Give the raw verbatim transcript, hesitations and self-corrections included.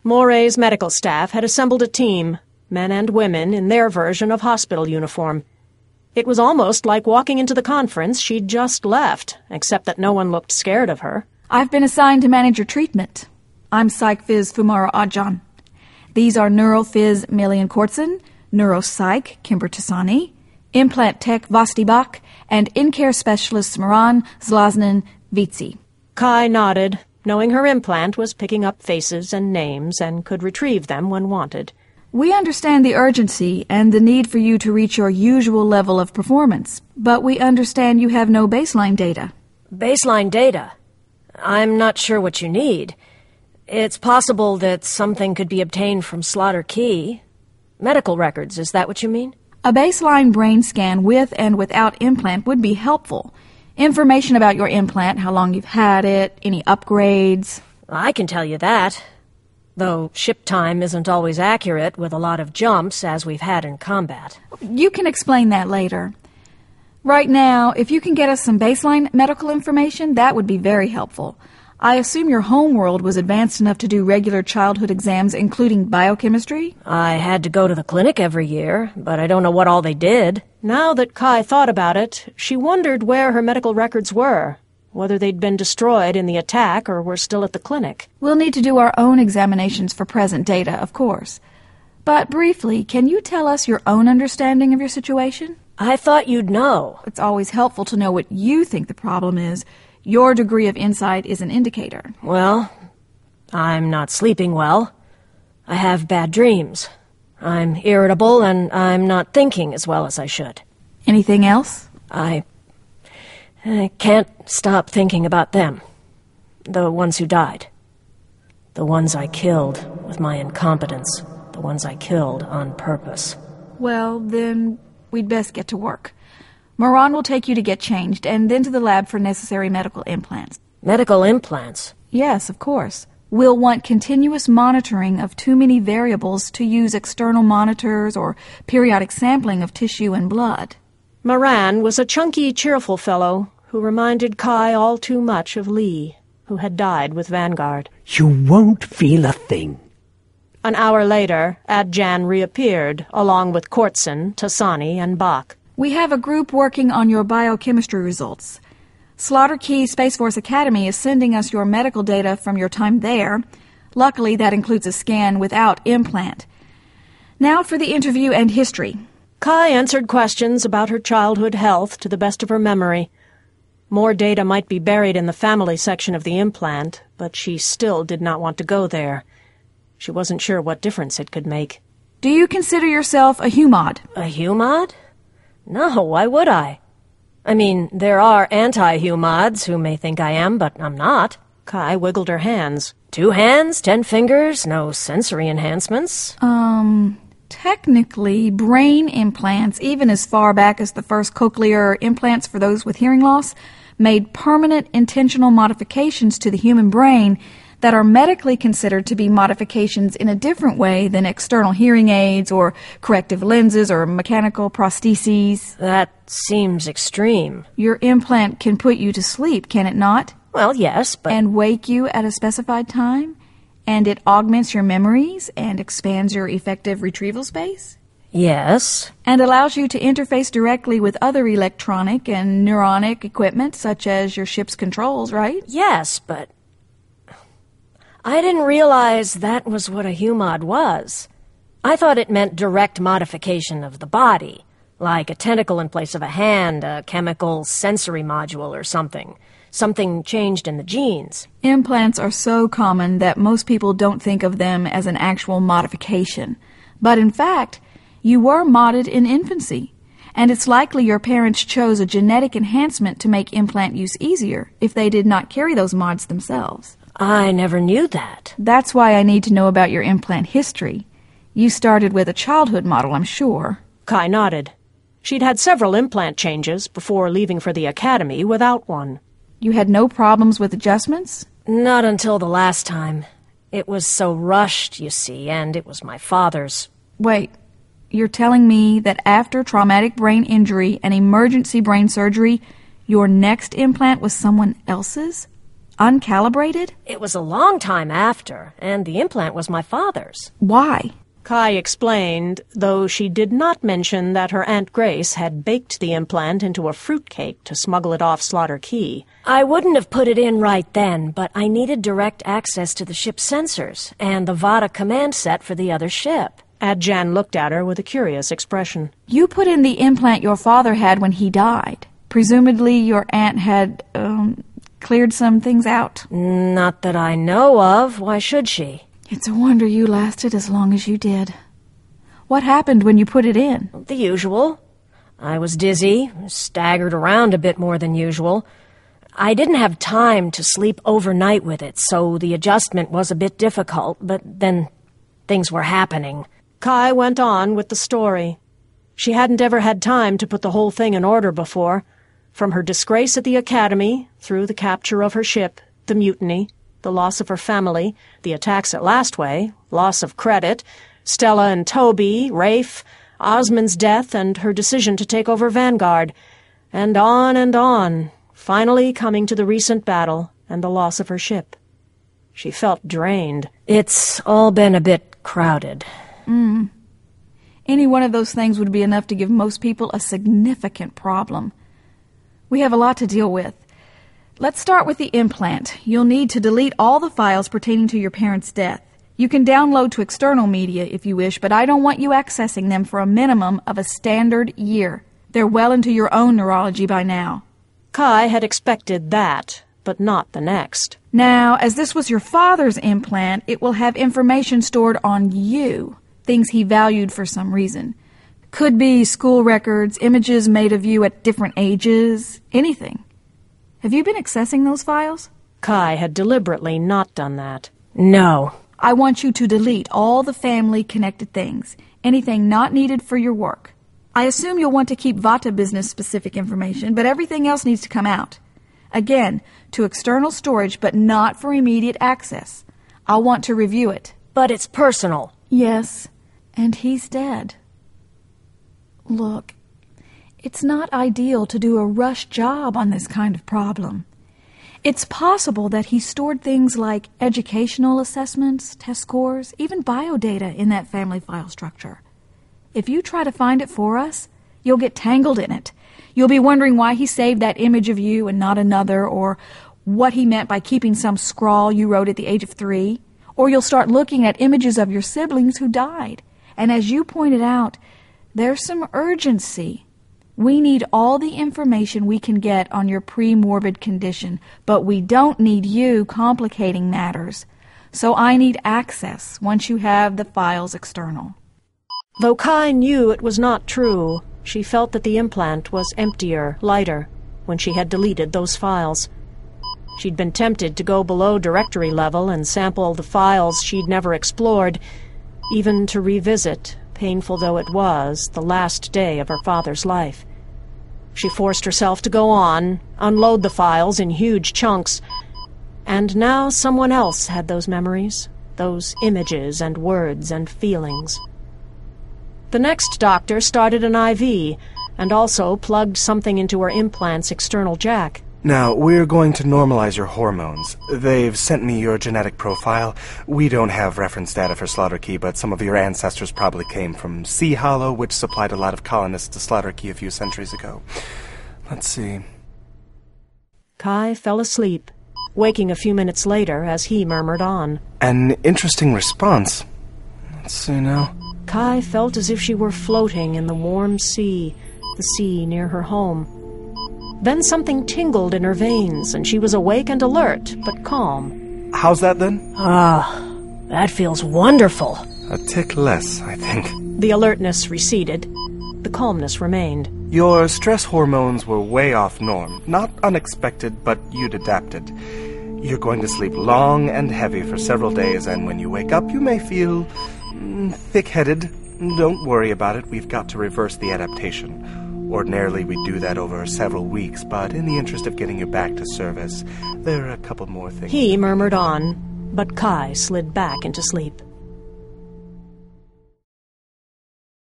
Moray's medical staff had assembled a team, men and women in their version of hospital uniform. It was almost like walking into the conference she'd just left, except that no one looked scared of her. I've been assigned to manage your treatment. I'm Psych Phys Fumara Adjan. These are Neurophys Melian Kortson, Neuropsych Kimber Tassani, Implant Tech Vasti Bach, and In-Care Specialist Maran Zlaznin Vitsi. Kai nodded, knowing her implant was picking up faces and names and could retrieve them when wanted. We understand the urgency and the need for you to reach your usual level of performance, but we understand you have no baseline data. Baseline data? I'm not sure what you need. It's possible that something could be obtained from Slaughter Key. Medical records, is that what you mean? A baseline brain scan with and without implant would be helpful. Information about your implant, how long you've had it, any upgrades. I can tell you that. Though ship time isn't always accurate with a lot of jumps, as we've had in combat. You can explain that later. Right now, if you can get us some baseline medical information, that would be very helpful. I assume your homeworld was advanced enough to do regular childhood exams, including biochemistry? I had to go to the clinic every year, but I don't know what all they did. Now that Kai thought about it, she wondered where her medical records were, whether they'd been destroyed in the attack or were still at the clinic. We'll need to do our own examinations for present data, of course. But briefly, can you tell us your own understanding of your situation? I thought you'd know. It's always helpful to know what you think the problem is. Your degree of insight is an indicator. Well, I'm not sleeping well. I have bad dreams. I'm irritable, and I'm not thinking as well as I should. Anything else? I... I can't stop thinking about them. The ones who died. The ones I killed with my incompetence. The ones I killed on purpose. Well, then we'd best get to work. Moran will take you to get changed, and then to the lab for necessary medical implants. Medical implants? Yes, of course. We'll want continuous monitoring of too many variables to use external monitors or periodic sampling of tissue and blood. Moran was a chunky, cheerful fellow who reminded Kai all too much of Lee, who had died with Vanguard. You won't feel a thing. An hour later, Adjan reappeared, along with Kortson, Tassani, and Bach. We have a group working on your biochemistry results. Slaughter Key Space Force Academy is sending us your medical data from your time there. Luckily, that includes a scan without implant. Now for the interview and history. Kai answered questions about her childhood health to the best of her memory. More data might be buried in the family section of the implant, but she still did not want to go there. She wasn't sure what difference it could make. Do you consider yourself a humod? A humod? No, why would I? I mean, there are anti-humods who may think I am, but I'm not. Kai wiggled her hands. Two hands, ten fingers, no sensory enhancements. Um, technically, brain implants, even as far back as the first cochlear implants for those with hearing loss, made permanent intentional modifications to the human brain that are medically considered to be modifications in a different way than external hearing aids or corrective lenses or mechanical prostheses. That seems extreme. Your implant can put you to sleep, can it not? Well, yes, but... And wake you at a specified time? And it augments your memories and expands your effective retrieval space? Yes. And allows you to interface directly with other electronic and neuronic equipment, such as your ship's controls, right? Yes, but... I didn't realize that was what a humod was. I thought it meant direct modification of the body, like a tentacle in place of a hand, a chemical sensory module or something. Something changed in the genes. Implants are so common that most people don't think of them as an actual modification. But in fact, you were modded in infancy, and it's likely your parents chose a genetic enhancement to make implant use easier if they did not carry those mods themselves. I never knew that. That's why I need to know about your implant history. You started with a childhood model, I'm sure. Kai nodded. She'd had several implant changes before leaving for the academy without one. You had no problems with adjustments? Not until the last time. It was so rushed, you see, and it was my father's. Wait, you're telling me that after traumatic brain injury and emergency brain surgery, your next implant was someone else's? Uncalibrated? It was a long time after, and the implant was my father's. Why? Kai explained, though she did not mention that her Aunt Grace had baked the implant into a fruitcake to smuggle it off Slaughter Key. I wouldn't have put it in right then, but I needed direct access to the ship's sensors and the Vada command set for the other ship. Adjan looked at her with a curious expression. You put in the implant your father had when he died. Presumably your aunt had, um, cleared some things out. Not that I know of. Why should she? It's a wonder you lasted as long as you did. What happened when you put it in? The usual. I was dizzy, staggered around a bit more than usual. I didn't have time to sleep overnight with it, so the adjustment was a bit difficult, but then things were happening. Kai went on with the story. She hadn't ever had time to put the whole thing in order before. From her disgrace at the academy, through the capture of her ship, the mutiny, the loss of her family, the attacks at Lastway, loss of credit, Stella and Toby, Rafe, Osmond's death, and her decision to take over Vanguard, and on and on, finally coming to the recent battle and the loss of her ship. She felt drained. It's all been a bit crowded. Mm. Any one of those things would be enough to give most people a significant problem. We have a lot to deal with. Let's start with the implant. You'll need to delete all the files pertaining to your parents' death. You can download to external media if you wish, but I don't want you accessing them for a minimum of a standard year. They're well into your own neurology by now. Kai had expected that, but not the next. Now, as this was your father's implant, it will have information stored on you, things he valued for some reason. Could be school records, images made of you at different ages, anything. Have you been accessing those files? Kai had deliberately not done that. No. I want you to delete all the family-connected things, anything not needed for your work. I assume you'll want to keep Vata business-specific information, but everything else needs to come out. Again, to external storage, but not for immediate access. I'll want to review it. But it's personal. Yes, and he's dead. Look, it's not ideal to do a rush job on this kind of problem. It's possible that he stored things like educational assessments, test scores, even biodata in that family file structure. If you try to find it for us, you'll get tangled in it. You'll be wondering why he saved that image of you and not another, or what he meant by keeping some scrawl you wrote at the age of three. Or you'll start looking at images of your siblings who died. And as you pointed out, there's some urgency. We need all the information we can get on your pre-morbid condition, but we don't need you complicating matters. So I need access once you have the files external. Though Kai knew it was not true, she felt that the implant was emptier, lighter, when she had deleted those files. She'd been tempted to go below directory level and sample the files she'd never explored, even to revisit, painful though it was, the last day of her father's life. She forced herself to go on, unload the files in huge chunks, and now someone else had those memories, those images and words and feelings. The next doctor started an I V, and also plugged something into her implant's external jack. Now, we're going to normalize your hormones. They've sent me your genetic profile. We don't have reference data for Slaughter Key, but some of your ancestors probably came from Sea Hollow, which supplied a lot of colonists to Slaughter Key a few centuries ago. Let's see. Kai fell asleep, waking a few minutes later as he murmured on. An interesting response. Let's see now. Kai felt as if she were floating in the warm sea, the sea near her home. Then something tingled in her veins, and she was awake and alert, but calm. How's that, then? Ah, that feels wonderful. A tick less, I think. The alertness receded. The calmness remained. Your stress hormones were way off norm. Not unexpected, but you'd adapted. You're going to sleep long and heavy for several days, and when you wake up, you may feel mm, thick-headed. Don't worry about it. We've got to reverse the adaptation. Ordinarily, we do that over several weeks, but in the interest of getting you back to service, there are a couple more things. He murmured on, but Kai slid back into sleep.